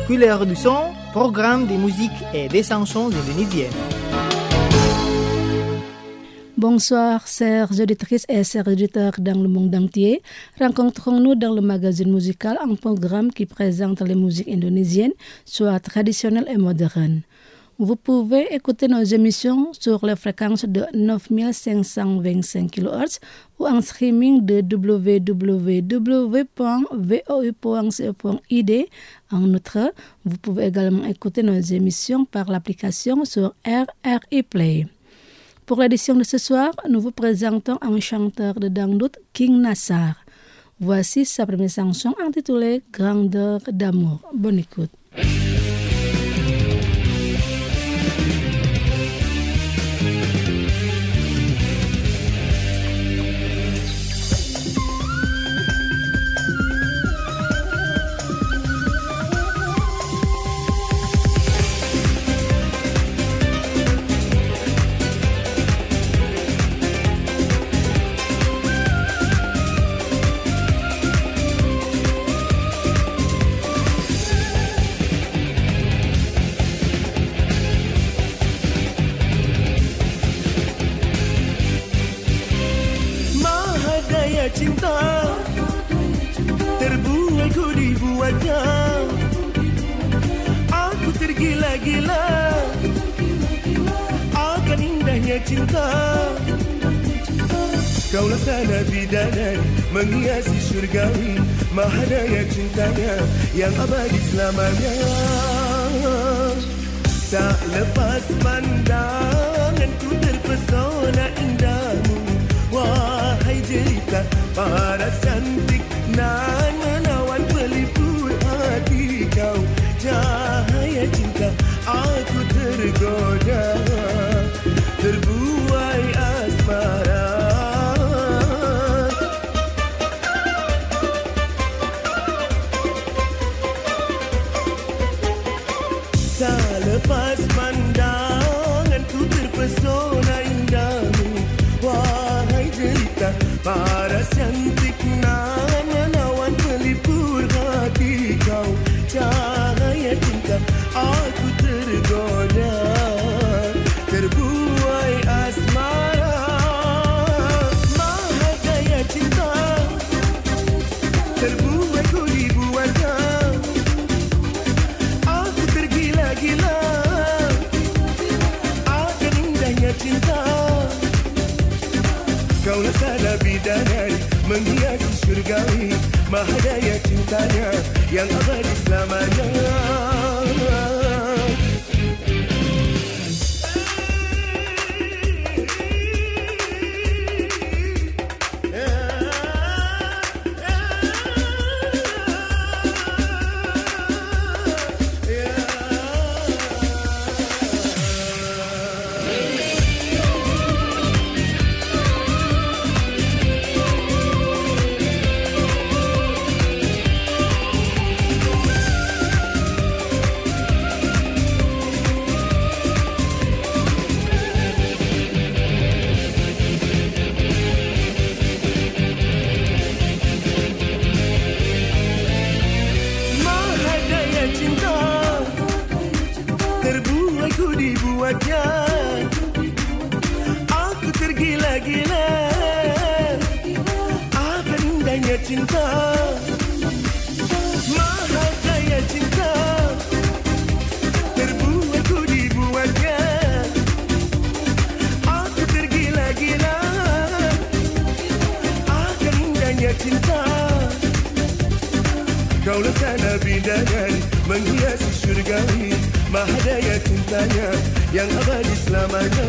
Couleur du son, programme des musiques et des chansons indonésiennes. Bonsoir, chers auditrices et chers auditeurs dans le monde entier. Rencontrons-nous dans le magazine musical, un programme qui présente les musiques indonésiennes, soit traditionnelles et modernes. Vous pouvez écouter nos émissions sur les fréquences de 9525 kHz ou en streaming de www.voi.co.id. En outre, vous pouvez également écouter nos émissions par l'application sur RRI Play. Pour l'édition de ce soir, nous vous présentons un chanteur de dangdut, King Nassar. Voici sa première chanson intitulée Grandeur d'amour. Bonne écoute. Cinta terbuai ku dibuatnya, aku tergila-gila akan indahnya cinta. Kaulah sana bidadari menghiasi syurgawi, mahadaya cintanya yang abadi selamanya. Tak lepas pandanganku terpesona indahmu, wahai jelita paras cantik nan menawan pelipur hati kau. Cahaya cinta aku tergoda, terbuai asmara. Tak lepas pandanganku terpesona indahmu, wahai jelita paras cantik nan menawan pelipur hati kau. Cahaya cinta aku tergoda, terbuai asmara. Mahadaya cinta terbuai ku dibuatnya, aku tergila-gila akan indahnya cinta. Kaulah sana bidadari menghiasi syurgawi, mahadaya cintanya yang abadi selamanya. Aku tergila-gila akan indahnya cinta. Mahadaya cinta terbuai ku dibuatnya, aku tergila-gila akan indahnya cinta. Kaulah sana bidadari menghiasi syurgawi, mahadaya cintanya yang abadi selamanya.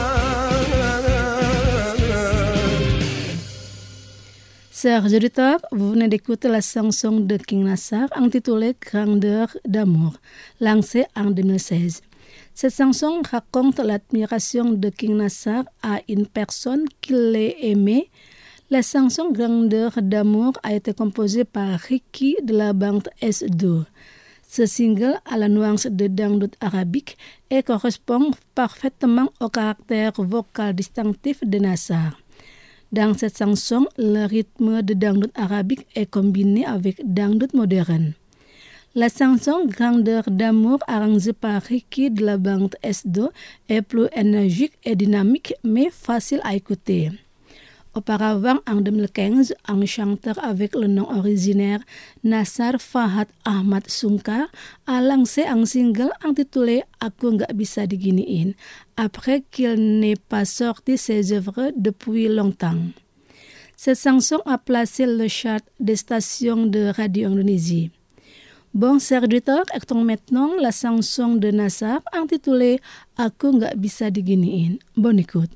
Chers auditeurs, vous venez d'écouter la chanson de King Nassar intitulée Grandeur d'amour, lancée en 2016. Cette chanson raconte l'admiration de King Nassar à une personne qu'il aimait. La chanson Grandeur d'amour a été composée par Ricky de la bande S2. Ce single a la nuance de dangdut arabique et correspond parfaitement au caractère vocal distinctif de Nassar. Dans cette chanson, le rythme de dangdut arabique est combiné avec dangdut moderne. La chanson Grandeur d'amour, arrangée par Ricky de la bande S2, est plus énergique et dynamique, mais facile à écouter. Auparavant, en 2015, un chanteur avec le nom originaire Nassar Fahad Ahmad Sungkar a lancé un single intitulé Aku Nggak Bisa Diginiin, après qu'il n'ait pas sorti ses œuvres depuis longtemps. Cette chanson a placé le chart des stations de radio Indonésie. Bon, chers auditeurs, écoutons maintenant la chanson de Nassar intitulée Aku Nggak Bisa Diginiin. Bonne écoute.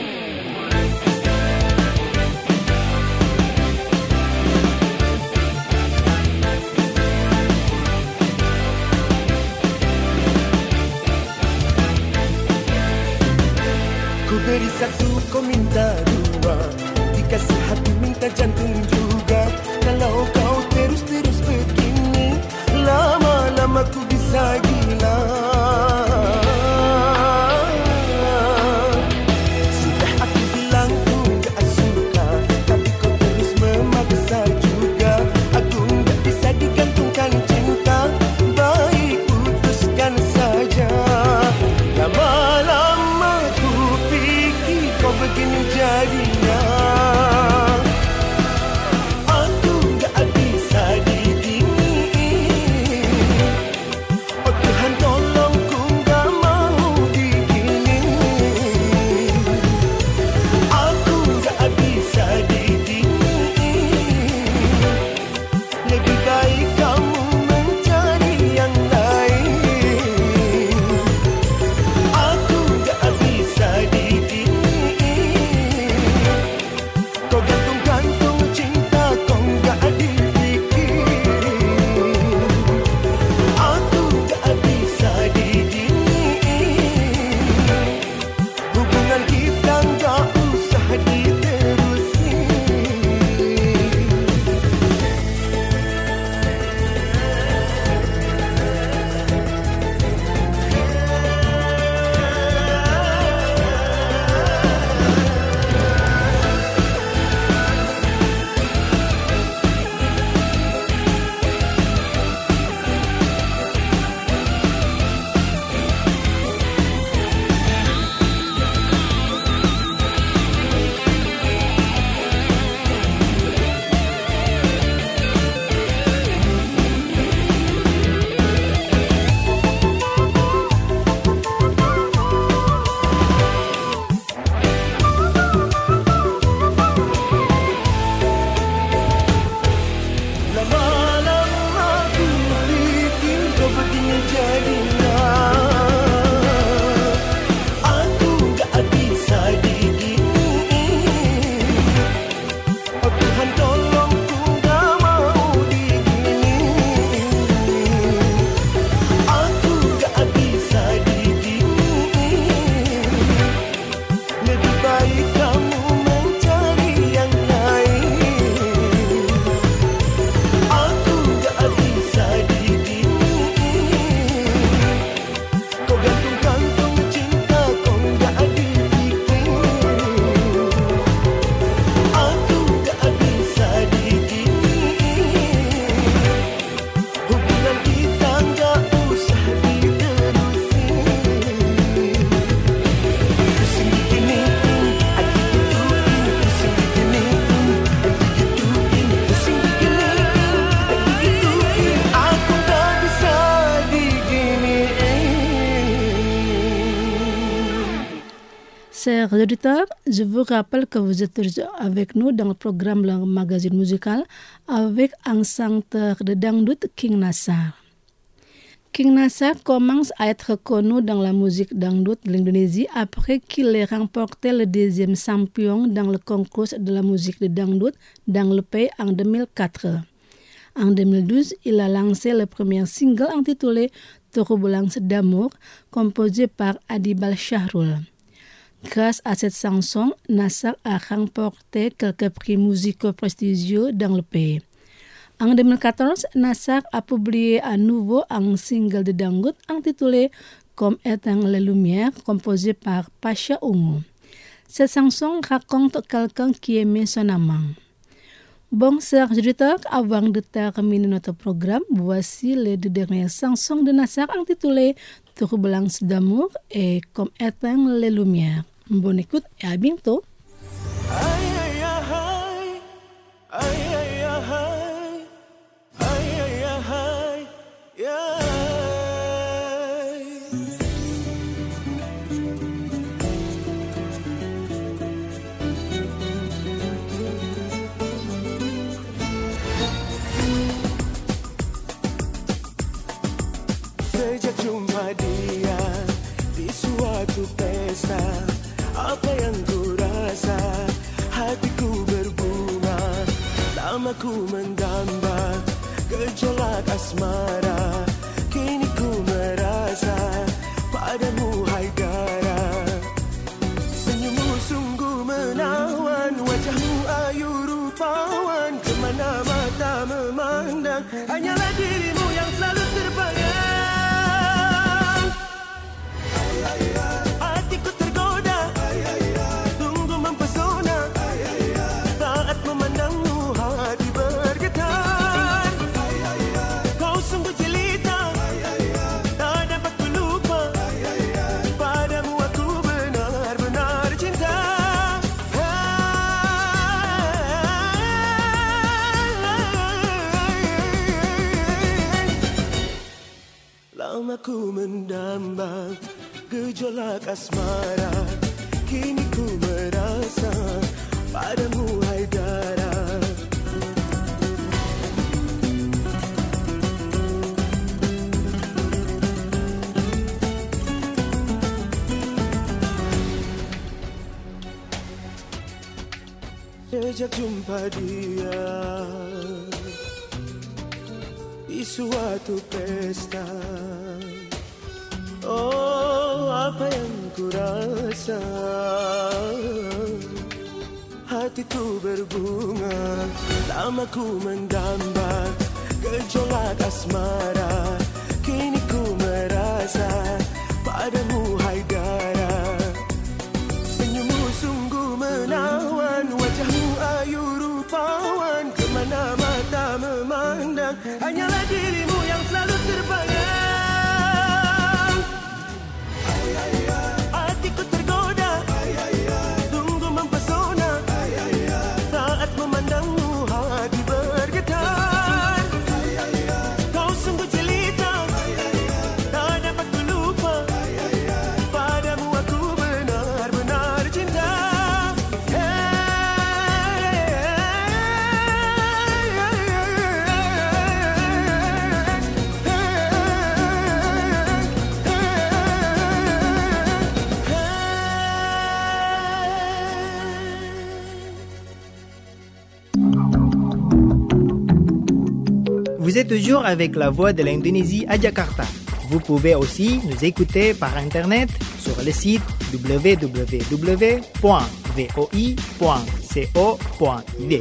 Ku beri satu, kau minta dua. Dikasih hati, minta jantung juga. Kalau kau terus-terus begini, lama-lama ku bisa gila. Sudah aku bilang ku gak suka, tapi kau terus memaksa juga. Aku gak bisa digantungkan cinta, baik putuskan saja. Lama-lama ku fikir kau begini jadinya. Aku gak bisa diginiin. Oh Tuhan tolong, ku gak mau diginiin. Aku gak bisa diginiin. Lebih baik kamu mencari yang lain. Aku gak bisa diginiin. Kau gantung-gantung cinta, kau gak dipikirin. Aku gak bisa diginiin. Hubungan kita gak usah diterusin. Lama-lama ku fikir kau begini jadinya. Aku gak bisa diginiin. Oh Tuhan tolong, ku gak mau diginiin. Aku gak bisa diginiin. Lebih baik kamu mencari yang lain. Aku gak bisa diginiin. Kau gantung-gantung cinta, kau gak dipikirin. Aku gak bisa diginiin. Hubungan kita gak usah diterusin. Pusing diginiin, aku gituin. Pusing diginiin, aku gituin. Pusing diginiin, aku gituin. Aku gak bisa diginiin. Chers auditeurs, je vous rappelle que vous êtes toujours avec nous dans le programme Le Magazine Musical avec un chanteur de dangdut, King Nassar. King Nassar commence à être connu dans la musique dangdut de l'Indonésie après qu'il ait remporté le deuxième champion dans le concours de la musique de dangdut dans le pays en 2004. En 2012, il a lancé le premier single intitulé Turbulence d'amour, composé par Adibal Shahrul. Grâce à cette chanson, Nassar a remporté quelques prix musicaux prestigieux dans le pays. En 2014, Nassar a publié à nouveau un single de dangdut intitulé Comme éteindre les lumières, composé par Pasha Ungu. Cette chanson raconte quelqu'un qui aimait son amant. Bon, chers auditeurs, avant de terminer notre programme, voici les 2 dernières chansons de Nassar intitulées Turbulences d'amour et Comme éteindre les lumières. Bonne écoute et à bientôt. Sejak jumpa dia di suatu pesta, apa yang ku rasa, hatiku berbunga, namaku mendamba, gejolak asmara, kini ku merasa padamu Haidara. Senyummu sungguh menawan, wajahmu ayu rupawan, kemana mata memandang, hanyalah dirimu yang selalu terbayang. Hatiku tergoda, sungguh mempesona, saat memandangmu hati bergetar. Kau sungguh jelita, tak dapat ku lupa, padamu aku benar-benar cinta. Lama ku mendamba gejolak asmara, kini ku merasa padamu Haidara. Sejak jumpa dia di suatu pesta, oh, apa yang ku rasa, hatiku berbunga, lama ku mendamba, gejolak asmara, kini ku merasa padamu Haidara. Senyummu sungguh menawan, wajahmu ayu rupawan, kemana mata memandang, hanyalah dirimu yang selalu terbayang. Hatiku tergoda, sungguh mempesona, saat memandangmu hati bergetar. Kau sungguh jelita, tak dapat ku lupa, padamu aku benar-benar cinta. Vous êtes toujours avec la voix de l'Indonésie à Jakarta. Vous pouvez aussi nous écouter par Internet sur le site www.voi.co.id.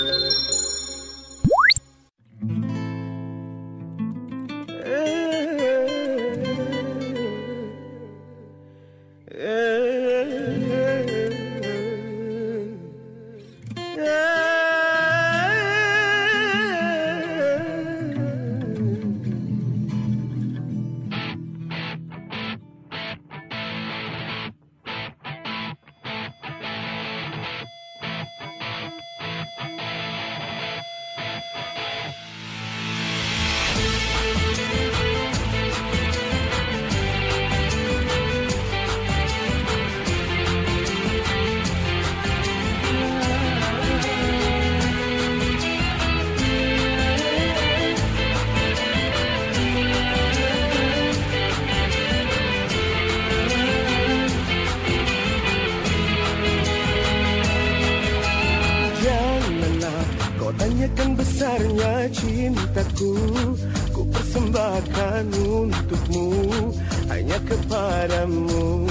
Tanyakan besarnya cintaku, ku persembahkan untukmu, hanya kepadamu.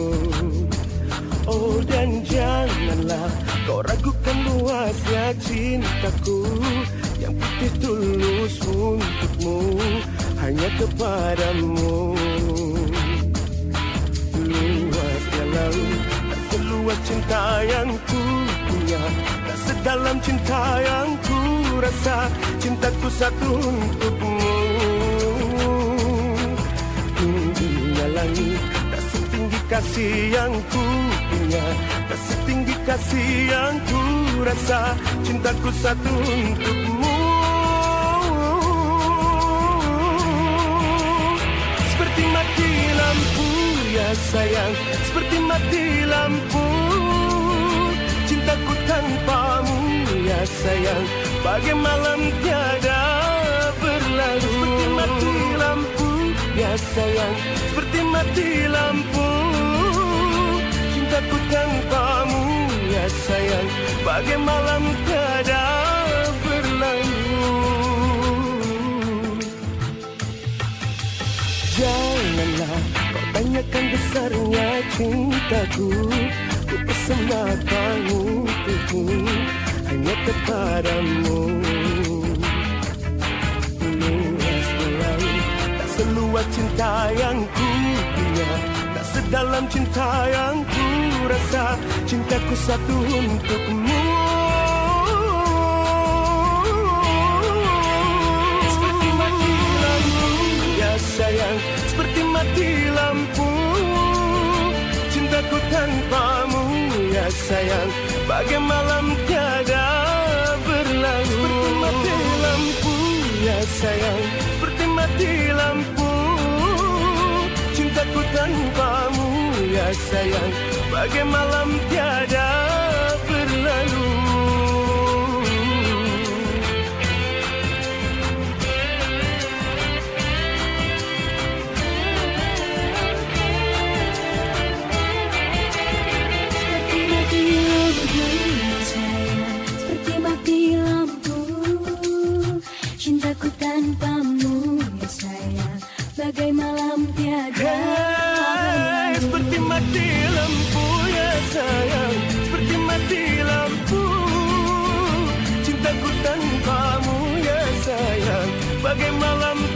Oh, dan janganlah kau ragukan luasnya cintaku, yang putih tulus untukmu, hanya kepadamu. Luasnya laut, tak seluas cinta yang ku punya, tak sedalam cinta yang ku rasa cintaku satu untukmu. Tingginya langit tak setinggi kasih yang ku punya, tak setinggi kasih yang ku rasa cintaku satu untukmu. Seperti mati lampu ya sayang, seperti mati lampu cintaku tanpamu ya sayang, bagai malam tiada berlalu. Seperti mati lampu ya sayang, seperti mati lampu cintaku tanpamu ya sayang, bagai malam tiada berlalu. Janganlah kau tanyakan besarnya cintaku, ku persembahkan untukmu hanya kepadamu. Luas selalu tak seluas cinta yang ku punya, tak sedalam cinta yang ku rasa cintaku satu untukmu. Seperti mati lampu ya sayang, seperti mati lampu cintaku tanpamu ya sayang, bagai malam tiada berlalu. Seperti mati lampu ya sayang, seperti mati lampu cintaku tanpamu ya sayang, bagai malam tiada berlalu. Cintaku tanpamu ya sayang, bagai malam tiada. Hey, seperti mati lampu ya sayang, seperti mati lampu cintaku tanpamu ya sayang, bagai malam